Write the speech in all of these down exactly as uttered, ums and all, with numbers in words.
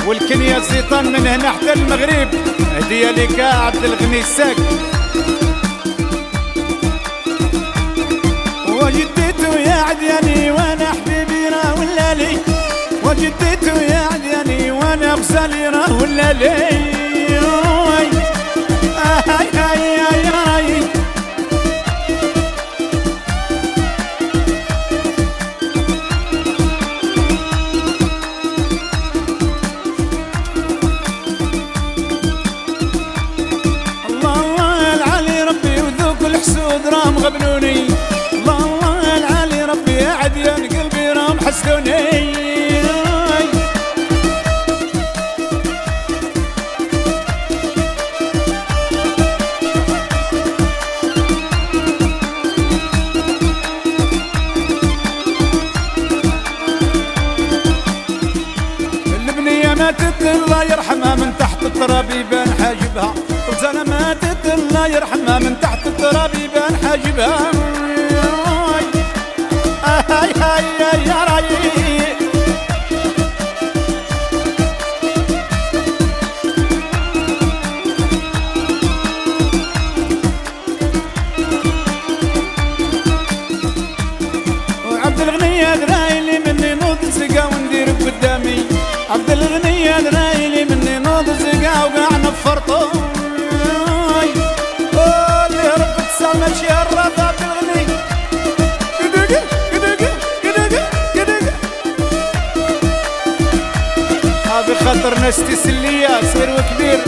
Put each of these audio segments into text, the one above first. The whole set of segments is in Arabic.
والكنية الزيطان من هنا حتى المغرب، هدية لك يا عبد الغني الساك. وجديتو يا عدياني وانا حبيبي راه ولا لي، وجديتو يا عدياني وانا غزالي راه ولا لي. هاي هاي هاي هاي الله العالي ربي وذوق الحسود راهم غبنوني، الله العالي ربي يا عديان قلبي راهم حسدوني. ماتت الله يرحمها من تحت التراب يبان حاجبها، وزانا ماتت الله يرحمها من تحت التراب يبان حاجبها. هاي هاي هاي يا رايي وعبد الغني درايلي مني نوض سقا وندير قدامي، عبد الغني درايلي مني نوض زقا وقاع نفرطو. اللي ربك سامة شي الراب عبد الغني كدقة كدقة كدقة كدقة هذا خاطر ناس تسلية صغير وكبير.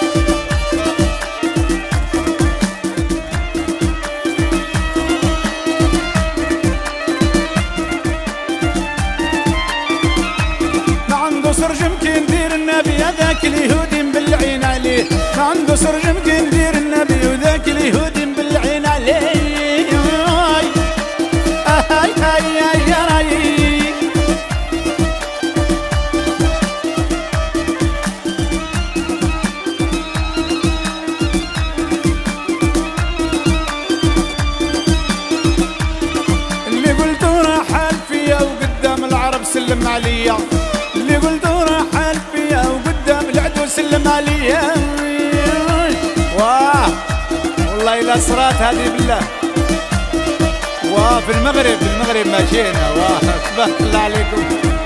سرج يمكن ندير النبي هذاك اليهودي مبلعين عليه، ما عنده سرج يمكن ندير النبي وذاك اليهودي مبلعين عليه. هاي هاي هاي يا رايي اللي قلتو راح حال فيا وقدام العرب سلم عليا، اللي قلتو راح حال فيا وقدام العدو سلم عليا. واه والله إلا صرات هذه بالله. واه في المغرب في المغرب ماشينا. واه تبارك الله عليكم.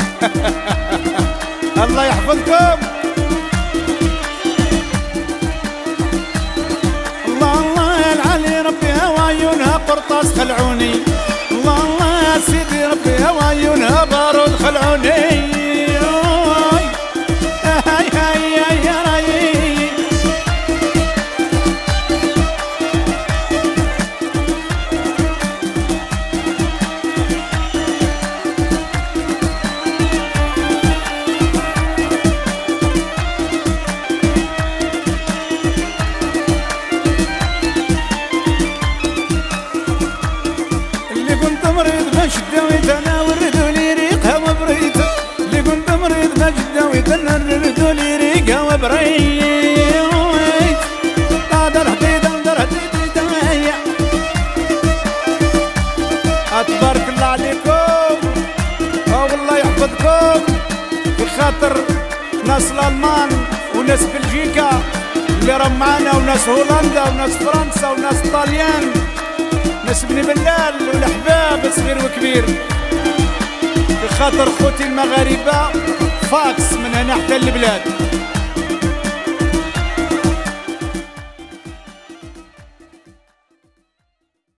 الله يحفظكم. الله الله العلي ربي هوايونها قرطاس خلعوني، الله الله يا سيدي ربي هوايونها بارود خلعوني. شداويت انا وردوا لي ريقها وبريت، اللي كنت مريض ما شداويت انا وردوا لي ريقها وبريت. قادر حديد قادر حديد هيا تبارك الله عليكم. والله يحفظكم بخاطر ناس الالمان وناس بلجيكا اللي راهم معانا، وناس هولندا وناس فرنسا وناس طاليان، ناس بني بلال والحباب صغير وكبير. بخاطر خوتي المغاربة فاكس من هنا حتى البلاد.